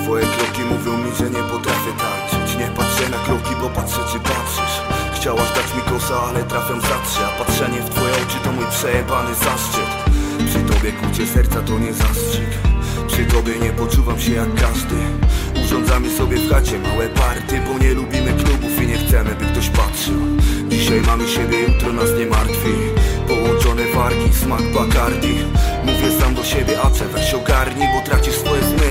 Twoje kroki mówią mi, że nie potrafię tańczyć. Nie patrzę na kroki, bo patrzę czy patrzysz. Chciałaś dać mi kosa, ale trafiam za trzy. A patrzenie w twoje oczy to mój przejebany zaszczyt. Przy tobie kłucie serca to nie zastrzyk. Przy tobie nie poczuwam się jak każdy. Urządzamy sobie w chacie małe party, bo nie lubimy klubów i nie chcemy, by ktoś patrzył. Dzisiaj mamy siebie, jutro nas nie martwi. Połączone wargi, smak Bacardi. Mówię sam do siebie, a weź ogarnij, bo tracisz swoje zmysły.